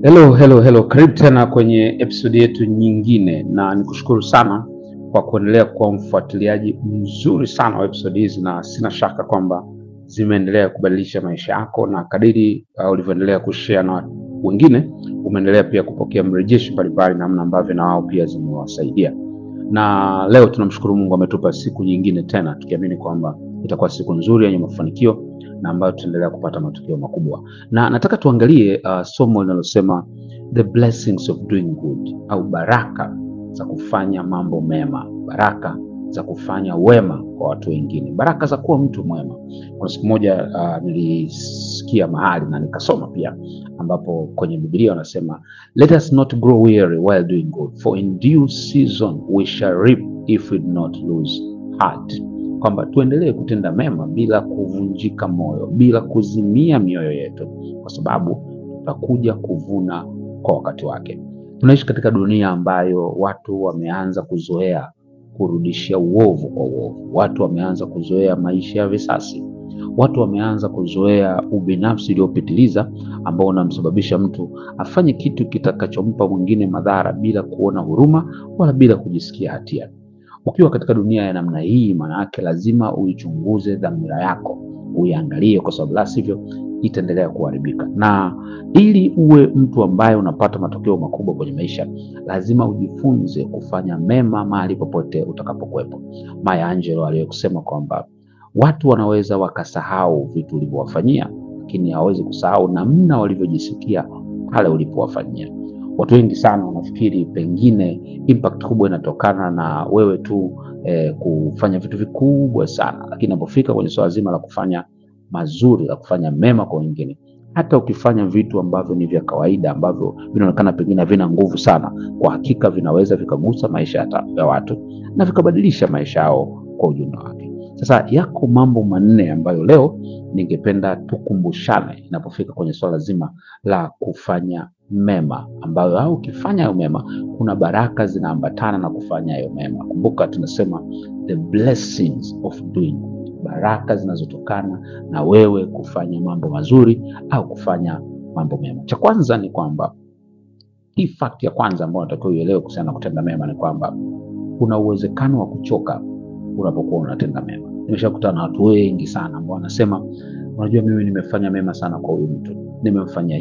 Hello. Karibu tena kwenye episode yetu nyingine, na nikushukuru sana kwa kuendelea kuwa mfuatiliaji mzuri sana wa episode hizi, na sina shaka kwamba zimeendelea kubadilisha maisha yako, na kadiri ulivyoendelea kushare na wengine, umeendelea pia kupokea mrejesho mbalimbali namna ambavyo na wao pia zimewasaidia. Na leo tunamshukuru Mungu ametupa siku nyingine tena, tukiamini kwamba itakuwa siku nzuri yenye mafanikio na ambayo tutaendelea kupata matokeo makubwa. Na nataka tuangalie somo linalosema the blessings of doing good, au baraka za kufanya mambo mema, baraka za kufanya wema kwa watu wengine, baraka za kuwa mtu mwema. Kuna siku moja nilisikia mahali na nikasoma pia, ambapo kwenye Biblia wanasema let us not grow weary while doing good, for in due season we shall reap if we do not lose heart. Kwamba tuendelee kutenda mema bila kuvunjika moyo, bila kuzimia mioyo yetu, kwa sababu tutakuja kuvuna kwa wakati wake. Tunaishi katika dunia ambayo watu wameanza kuzoea kurudishia uovu kwa uovu. Watu wameanza kuzoea maisha ya visasi. Watu wameanza kuzoea ubinafsi uliopitiliza, ambao unamsababisha mtu afanye kitu kitakachompa mwingine madhara bila kuona huruma wala bila kujisikia hatia. Ukiwa katika dunia ya namna hii, maana yake lazima uichunguze dhamira yako, uiangalie, kwa sababu la sivyo itaendelea kuharibika. Na ili uwe mtu ambaye unapata matokeo makubwa kwenye maisha, lazima ujifunze kufanya mema mahali popote utakapokuwepo. Maya Angelou aliyekusema kwamba watu wanaweza wakasahau vitu ulivyowafanyia, lakini hawawezi kusahau namna walivyojisikia pale ulipowafanyia. Watu wengi sana wanafikiri pengine impact kubwa inatokana na wewe tu kufanya vitu vikubwa sana, lakini unapofika kwenye swala zima la kufanya mazuri, la kufanya mema kwa wengine, hata ukifanya vitu ambavyo ni vya kawaida, ambavyo vinaonekana pengine havina nguvu sana, kwa hakika vinaweza vikagusa maisha ya watu na vikabadilisha maisha yao kwa ujumla wake. Sasa yako mambo manne ambayo leo ningependa tukumbushane inapofika kwenye swala zima la kufanya mema, ambayo au ukifanya hayo mema kuna baraka zinaambatana na kufanya hayo mema. Kumbuka tunasema the blessings of doing good, baraka zinazotokana na wewe kufanya mambo mazuri au kufanya mambo mema. Cha kwanza ni kwamba hii fact ya kwanza ambayo nataka uelewe kuhusiana na kutenda mema ni kwamba kuna uwezekano wa kuchoka unapokuwa unatenda mema. Nimeshakutana na watu wengi sana ambao wanasema, unajua mimi nimefanya mema sana kwa huyu mtu, nimemfanyia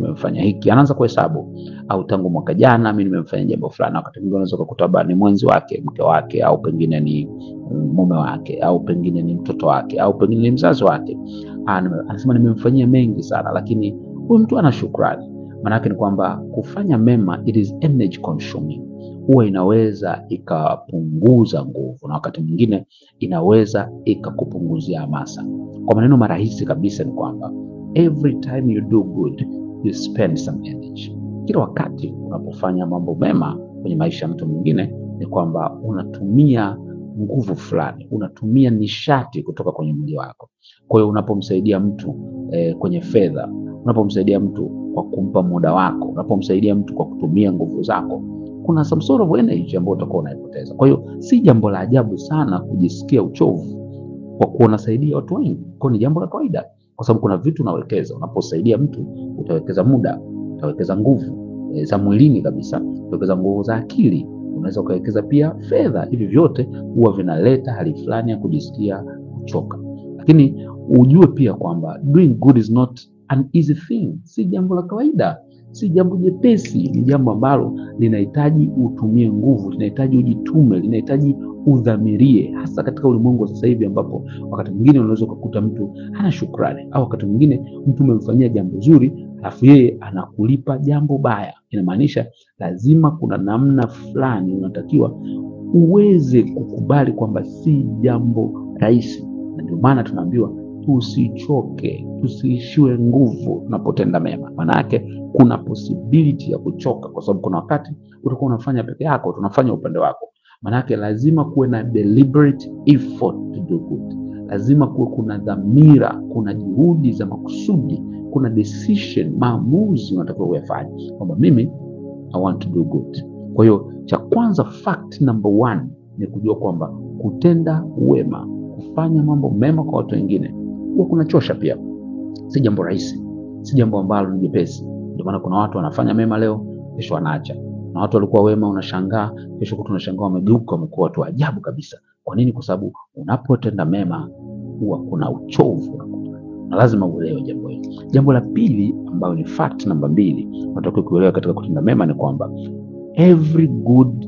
hiki, anaanza kuhesabu, au tangu mwaka jana mimi nimemfanyia jambo fulani. Wakati mwingine unaweza kukuta ni mwenzi wake, mke wake, au pengine ni mume wake, au pengine ni mtoto wake, au pengine ni mzazi wake. Anasema nimemfanyia mengi sana, lakini huyu mtu ana shukrani. Maana yake ni kwamba kufanya mema, it is energy consuming, huwa inaweza ikapunguza nguvu, na wakati mwingine inaweza ikakupunguzia hamasa. Kwa maneno marahisi kabisa ni kwamba every time you do good, you spend some energy. Kila wakati unapofanya mambo mema kwenye maisha ya mtu mwingine, ni kwamba unatumia nguvu fulani, unatumia nishati kutoka kwenye mwili wako. Kwa hiyo unapomsaidia mtu kwenye fedha, unapomsaidia mtu kwa kumpa muda wako, unapomsaidia mtu kwa kutumia nguvu zako, kuna some sort of energy ambayo utakuwa unaipoteza. Kwa hiyo si jambo la ajabu sana kujisikia uchovu kwa kuwa unasaidia watu wengi. Kwa ni jambo la kawaida, kwa sababu kuna vitu unawekeza. Unaposaidia mtu, utawekeza muda, utawekeza nguvu za mwilini kabisa, utawekeza nguvu za akili, unaweza ukawekeza pia fedha. Hivi vyote huwa vinaleta hali fulani ya kujisikia kuchoka. Lakini ujue pia kwamba doing good is not an easy thing. Si jambo la kawaida, si jambo jepesi. Ni jambo ambalo linahitaji utumie nguvu, linahitaji ujitume, linahitaji udhamirie, hasa katika ulimwengu wa sasa hivi ambapo wakati mwingine unaweza kukuta mtu hana shukrani, au wakati mwingine mtu umemfanyia jambo zuri alafu yeye anakulipa jambo baya. Inamaanisha lazima kuna namna fulani unatakiwa uweze kukubali kwamba si jambo rahisi, na ndio maana tunaambiwa tusichoke, tusiishiwe nguvu tunapotenda mema. Maana yake kuna possibility ya kuchoka, kwa sababu kuna wakati utakuwa unafanya peke yako, tunafanya upande wako. Maana yake lazima kuwe na deliberate effort to do good. Lazima kuwe kuna dhamira, kuna juhudi za makusudi, kuna decision, maamuzi unatakiwa uyafanye kwamba mimi I want to do good. Kwa hiyo cha kwanza, fact number 1 ni kujua kwamba kutenda wema, kufanya mambo mema kwa watu wengine huwa kunachosha pia. Si jambo rahisi, si jambo ambalo ni jepesi. Ndio maana kuna watu wanafanya mema leo, kesho wanaacha. Na watu walikuwa wema, unashangaa kesho kutu unashangaa wamegeuka, wamekuwa watu wa ajabu kabisa. Kwa nini? Kwa sababu unapotenda mema huwa kuna uchovu, na lazima uelewe jambo hili. Jambo la pili ambalo ni fact namba 2 unatakiwa kuelewa katika kutenda mema ni kwamba every good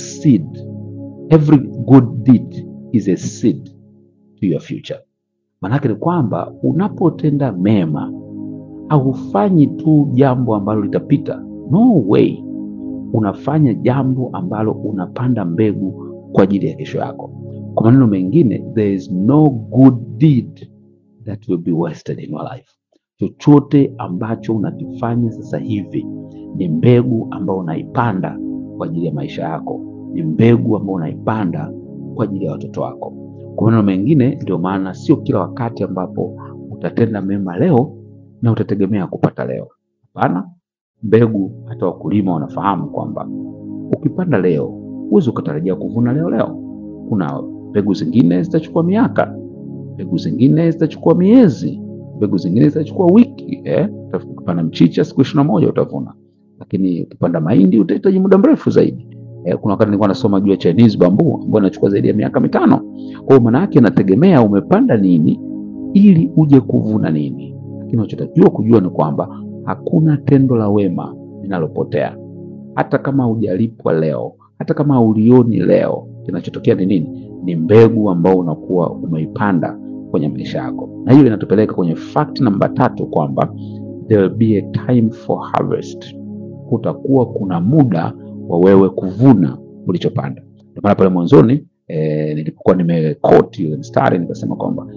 deed is a seed to your future. Maana ni kwamba unapotenda mema haufanyi tu jambo ambalo litapita. No way. Unafanya jambo ambalo unapanda mbegu kwa ajili ya kesho yako. Kwa maneno mengine, there is no good deed that will be wasted in your life. Chochote ambacho unakifanya sasa hivi ni mbegu ambayo unaipanda kwa ajili ya maisha yako, ni mbegu ambayo unaipanda kwa ajili ya watoto wako. Kwa maneno mengine, ndio maana sio kila wakati ambapo utatenda mema leo na utategemea kupata leo. Hapana, mbegu hata wakulima wanafahamu kwamba ukipanda leo huwezi ukatarajia kuvuna leo. Kuna mbegu zingine zitachukua miaka, mbegu zingine zitachukua miezi, mbegu zingine zitachukua wiki. Ukipanda mchicha siku 21 utavuna, lakini ukipanda mahindi utahitaji muda mrefu zaidi. Kuna wakati nilikuwa nasoma juu ya Chinese bamboo ambayo inachukua zaidi ya miaka 5. Kwa hiyo maana yake inategemea umepanda nini ili uje kuvuna nini. Lakini unachotakiwa kujua ni kwamba hakuna tendo la wema linalopotea. Hata kama hujalipwa leo, hata kama ulioni leo, kinachotokea ni nini? Ni mbegu ambao unakuwa umeipanda kwenye maisha yako. Na hiyo inatupeleka kwenye fact namba 3 kwamba there will be a time for harvest. Kutakuwa kuna muda wa wewe kuvuna ulichopanda. Ndio maana pale mwanzoni nilipokuwa nimequote ile mstari nikasema kwamba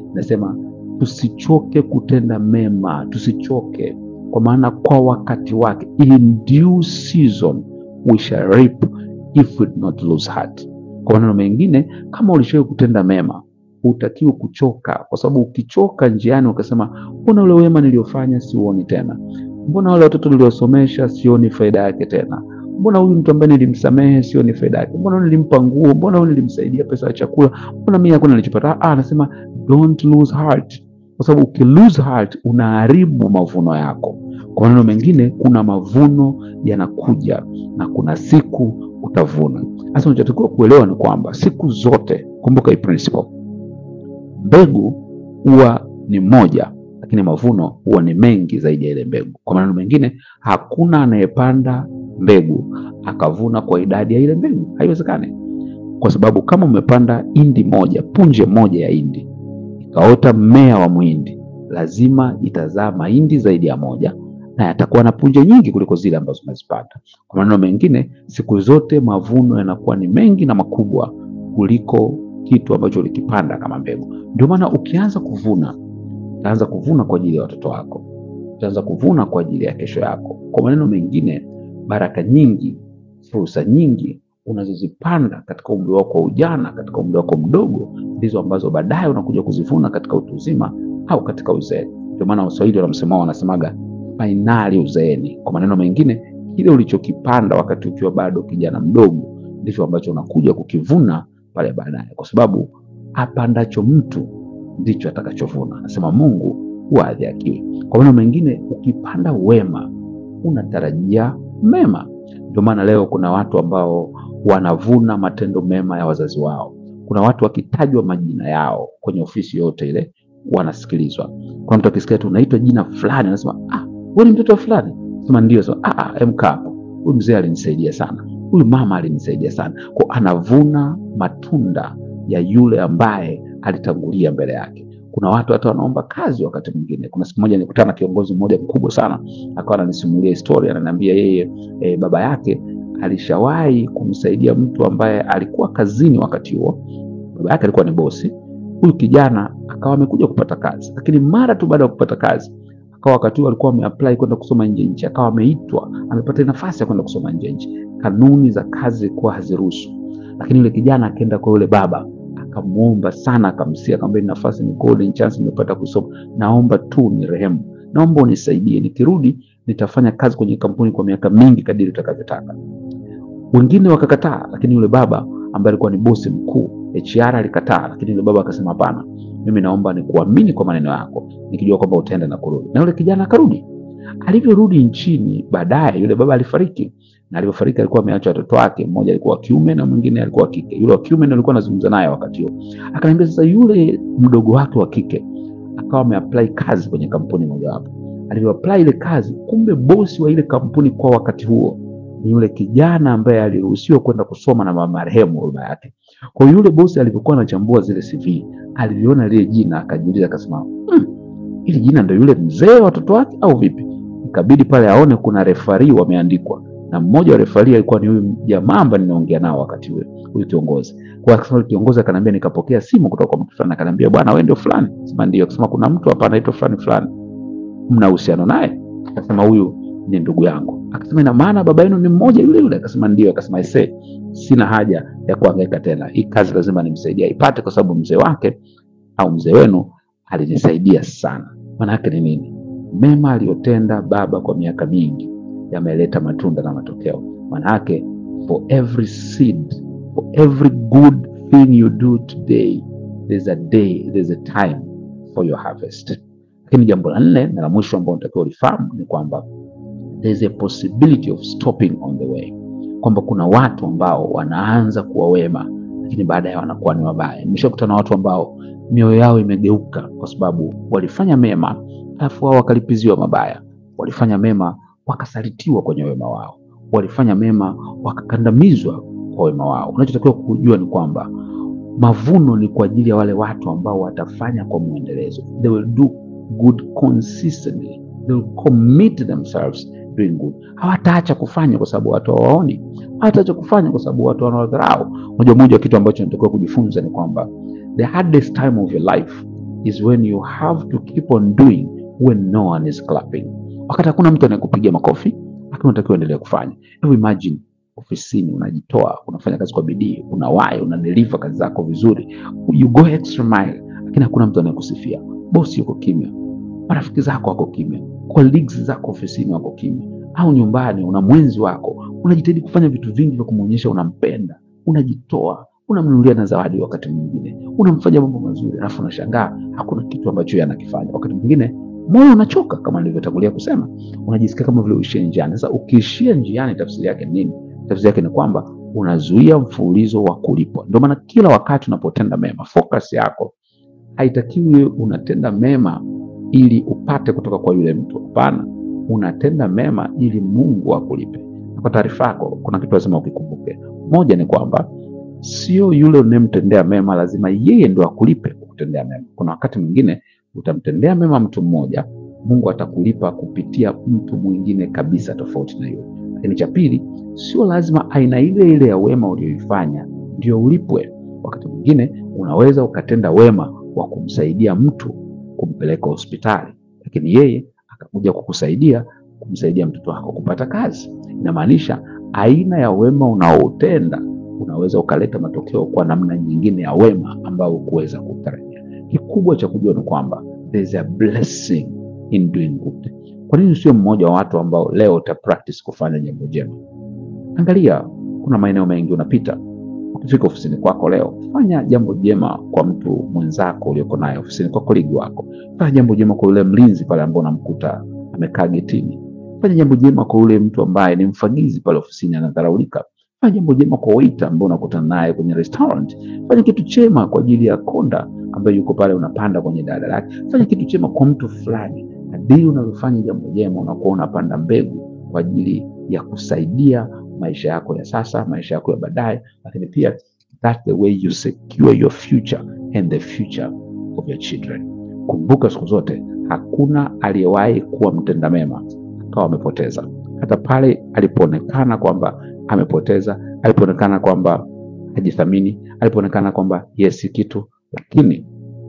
tusichoke kutenda mema, tusichoke, kwa maana kwa wakati wake, in due season we shall reap if we do not lose heart. Kwa maneno mengine, kama ulishawahi kutenda mema hutakiwi kuchoka, kwa sababu ukichoka njiani ukasema mbona ule wema niliofanya siuoni tena, mbona wale watoto niliosomesha sioni faida yake tena, mbona huyu mtu ambaye nilimsamehe sioni faida yake, mbona nilimpa nguo, mbona huyu nilimsaidia pesa ya chakula, mbona mimi hakuna nilichopata. Anasema don't lose heart, kwa sababu ukilose heart unaharibu mavuno yako. Kwa maneno mengine, kuna mavuno yanakuja na kuna siku utavuna. Sasa unachotakiwa kuelewa ni kwamba siku zote, kumbuka hii principle, mbegu huwa ni moja, lakini mavuno huwa ni mengi zaidi ya ile mbegu. Kwa maneno mengine, hakuna anayepanda mbegu akavuna kwa idadi ya ile mbegu. Haiwezekani. Kwa sababu kama umepanda indi moja, punje moja ya indi, ikaota mmea wa muhindi, lazima itazaa mahindi zaidi ya moja na yatakuwa na punje nyingi kuliko zile ambazo umezipanda. Kwa maneno mengine, siku zote mavuno yanakuwa ni mengi na makubwa kuliko kitu ambacho ulikipanda kama mbegu. Ndio maana ukianza kuvuna, utaanza kuvuna kwa ajili ya watoto wako, utaanza kuvuna kwa ajili ya kesho yako. Kwa maneno mengine, baraka nyingi, fursa nyingi unazozipanda katika umri wako wa ujana, katika umri wako mdogo, ndizo ambazo baadaye unakuja kuzivuna katika utu uzima au katika uzee. Ndio maana Waswahili wanasemaga finali uzeeni. Kwa maneno mengine, kile ulichokipanda wakati ukiwa bado kijana mdogo ndicho ambacho unakuja kukivuna pale baadaye, kwa sababu apandacho mtu ndicho atakachovuna. Anasema Mungu huwa hadhihakiwi. Kwa maneno mengine, ukipanda wema unatarajia mema. Ndio maana leo kuna watu ambao wanavuna matendo mema ya wazazi wao. Kuna watu wakitajwa majina yao kwenye ofisi yote ile wanasikilizwa. Kwa mtu akisikia tu unaitwa jina fulani, anasema wewe ni mtoto wa fulani. Sema ndio. So hapo huyu mzee alinisaidia sana, huyu mama alinisaidia sana. Kwa anavuna matunda ya yule ambaye alitangulia mbele yake. Kuna watu hata wanaomba kazi wakati mwingine. Kuna siku moja nilikutana na kiongozi mmoja mkubwa sana, akawa ananisimulia historia, ananiambia yeye baba yake alishawahi kumsaidia mtu ambaye alikuwa kazini wakati huo. Baba yake alikuwa ni bosi. Huyu kijana akawa amekuja kupata kazi, lakini mara tu baada ya kupata kazi, akawa wakati huo alikuwa ameapply kwenda kusoma nje nchi, akawa ameitwa, amepata nafasi ya kwenda kusoma nje nchi. Kanuni za kazi zilikuwa haziruhusu, lakini yule kijana akaenda kwa yule baba, akamuomba sana, akamsia, akamwambia nafasi ni golden chance nimepata kusoma, naomba tu ni rehemu, naomba unisaidie, nikirudi nitafanya kazi kwenye kampuni kwa miaka mingi kadiri utakavyotaka. Wengine wakakataa, lakini yule baba ambaye alikuwa ni bosi mkuu, HR, alikataa, lakini yule baba akasema hapana, mimi naomba nikuamini kwa maneno yako, nikijua kwamba utaenda na kurudi. Na yule kijana akarudi. Alivyorudi nchini baadaye, yule baba alifariki, na alipofariki alikuwa ameacha watoto wake, mmoja alikuwa wa kiume na mwingine alikuwa wa kike. Yule wa kiume ndio alikuwa anazungumza naye wakati huo. Akaniambia sasa yule mdogo wake wa kike akawa ameapply kazi kwenye kampuni mojawapo. Alivyoapply ile kazi, kumbe bosi wa ile kampuni kwa wakati huo ni yule kijana ambaye aliruhusiwa kwenda kusoma na marehemu baba yake. Kwa hiyo yule bosi alipokuwa anachambua zile CV, aliviona lile jina akajiuliza akasema, hili jina ndio yule mzee wa watoto wake au vipi? Ikabidi pale aone kuna referee wameandikwa, na mmoja wa referee alikuwa ni huyu jamaa ambaye ninaongea nao wakati ule, huyu kiongozi. Kwa akasema kiongozi akaniambia, nikapokea simu kutoka kwa mtu fulani akaniambia, bwana wewe ndio fulani? Sema ndio. Akasema kuna mtu hapa anaitwa fulani fulani, mna uhusiano naye? Akasema huyu ni ndugu yangu. Akasema ina maana baba yenu ni mmoja yule yule? Akasema ndio. Akasema sina haja ya kuhangaika tena, hii kazi lazima nimsaidie aipate, kwa sababu mzee wake au mzee wenu alinisaidia sana. Maana yake ni nini? Mema aliyotenda baba kwa miaka mingi yameleta matunda na matokeo. Maana yake for every seed, for every good thing you do today, there's a day, there's a time for your harvest. Lakini jambo la 4 na la mwisho ambalo unatakiwa ulifahamu ni kwamba there's a possibility of stopping on the way. Kwamba kuna watu ambao wanaanza kuwa wema lakini baadaye wanakuwa ni wabaya. Nimeshakutana na watu ambao mioyo yao imegeuka kwa sababu walifanya mema alafu wao wakalipiziwa mabaya. Walifanya mema wakasalitiwa kwenye wema wao. Walifanya mema wakakandamizwa kwa wema wao. Unachotakiwa kujua ni kwamba mavuno ni kwa ajili ya wale watu ambao watafanya kwa muendelezo. They will do good consistently. They will commit themselves doing good. Hawataacha kufanya kwa sababu watu hawaoni. Hawataacha kufanya kwa sababu watu wanawadharau. Moja kitu ambacho natakiwa kujifunza ni kwamba the hardest time of your life is when you have to keep on doing when no one is clapping. Wakati hakuna mtu anayekupigia makofi, lakini unatakiwa endelea kufanya. Hebu imagine ofisini unajitoa, unafanya kazi kwa bidii, unawahi, unadeliver kazi zako vizuri, you go extra mile, lakini hakuna mtu anayekusifia. Bosi yuko kimya, marafiki zako wako kimya, colleagues zako ofisini wako kimya, au nyumbani una mwenzi wako, unajitahidi kufanya vitu vingi vya kumuonyesha unampenda, unajitoa, unamnunulia na zawadi, wakati mwingine unamfanya mambo mazuri, alafu unashangaa hakuna kitu ambacho yeye anakifanya. Wakati mwingine moyo unachoka, kama nilivyotangulia kusema, unajisikia kama vile uishie njiani. Sasa ukiishia njiani, tafsiri yake ni nini? Tafsiri yake ni kwamba unazuia mfululizo wa kulipwa. Ndio maana kila wakati unapotenda mema, focus yako haitakiwi unatenda mema ili upate kutoka kwa yule mtu. Hapana, unatenda mema ili Mungu akulipe. Kwa taarifa yako, kuna kitu lazima ukikumbuke. Moja ni kwamba sio yule unemtendea mema lazima yeye ndio akulipe kutendea mema. Kuna wakati mwingine utamtendea mema mtu mmoja, Mungu atakulipa kupitia mtu mwingine kabisa tofauti na yule. Lakini cha pili, sio lazima aina ile ya wema ulioifanya ndio ulipwe. Wakati mwingine unaweza ukatenda wema wa kumsaidia mtu kumpeleka hospitali, lakini yeye akakuja kukusaidia kumsaidia mtoto wako kupata kazi. Inamaanisha aina ya wema unaoutenda unaweza ukaleta matokeo kwa namna nyingine ya wema ambao hukuweza kutarajia. Kikubwa cha kujua ni kwamba there's a blessing in doing good. Kwa nini sio mmoja wa watu ambao leo uta practice kufanya jambo jema? Angalia, kuna maeneo mengi unapita. Ukifika ofisini kwako leo, fanya jambo jema kwa mtu mwenzako ulioko naye ofisini, kwa colleague wako. Fanya jambo jema kwa yule mlinzi pale ambaye unamkuta amekaa getini. Fanya jambo jema kwa yule mtu ambaye ni mfagizi pale ofisini anadharaulika. Fanya jambo jema kwa waiter ambaye unakutana naye kwenye restaurant. Fanya kitu chema kwa ajili ya konda ambaye yuko pale unapanda kwenye daladala yake. Fanya kitu chema kwa mtu fulani. Kadiri unavyofanya jambo jema, unakuwa unapanda mbegu kwa ajili ya kusaidia maisha yako ya sasa, maisha yako ya baadaye, lakini pia that's the way you secure your future and the future of your children. Kumbuka siku zote, hakuna aliyewahi kuwa mtenda mema akawa amepoteza. Hata pale alipoonekana kwamba amepoteza, alipoonekana kwamba hajithamini, alipoonekana kwamba si kitu, lakini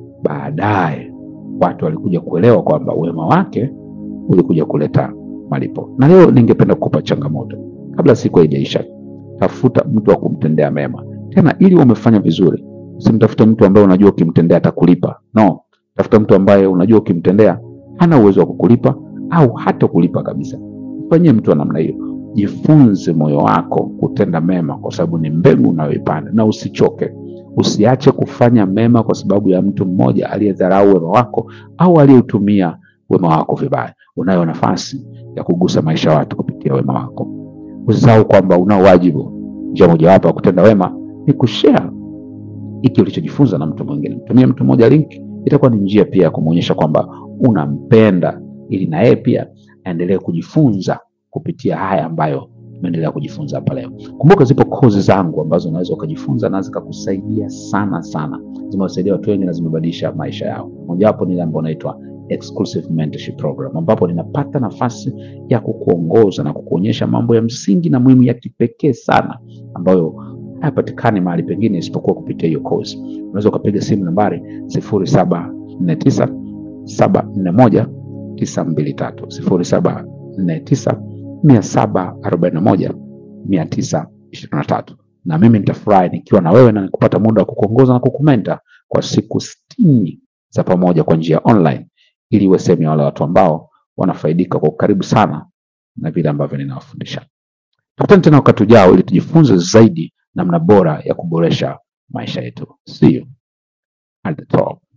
baadaye watu walikuja kuelewa kwamba wema wake ulikuja kuleta malipo. Na leo ningependa kukupa changamoto. Kabla siku haijaisha, tafuta mtu wa kumtendea mema. Tena ili umefanya vizuri, usimtafute mtu ambaye unajua ukimtendea atakulipa. No, tafuta mtu ambaye unajua ukimtendea hana uwezo wa kukulipa au hata kulipa kabisa. Fanyie mtu wa namna hiyo. Jifunze moyo wako kutenda mema, kwa sababu ni mbegu unayoipanda, na usichoke. Usiache kufanya mema kwa sababu ya mtu mmoja aliyedharau wema wako au aliyeutumia wema wako vibaya. unayo nafasi ya kugusa maisha ya watu kupitia wema wako. Usisahau kwamba unao wajibu. Njia mojawapo ya kutenda wema ni kushare hiki ulichojifunza na mtu mwingine. Mtumie mtu mmoja link, itakuwa ni njia pia ya kumuonyesha kwamba unampenda, ili na yeye pia aendelee kujifunza kupitia haya ambayo tumeendelea kujifunza hapa leo. Kumbuka zipo kozi zangu ambazo unaweza ukajifunza na zikakusaidia sana sana. Zimewasaidia watu wengi na zimebadilisha maisha yao. Mojawapo ni ile ambayo inaitwa Exclusive Mentorship Program, ambapo ninapata nafasi ya kukuongoza na kukuonyesha mambo ya msingi na muhimu ya kipekee sana ambayo hayapatikani mahali pengine isipokuwa kupitia hiyo course. Unaweza ukapiga simu nambari 0749 741 923, 0749 741 923. Na mimi nitafurahi nikiwa na wewe na nikupata muda wa kukuongoza na kukumenta kwa siku 60 za pamoja kwa njia online, ili uwe sehemu ya wale watu ambao wanafaidika kwa karibu sana na vile ambavyo ninawafundisha. Tukutane tena wakati ujao ili tujifunze zaidi namna bora ya kuboresha maisha yetu. See you at the top.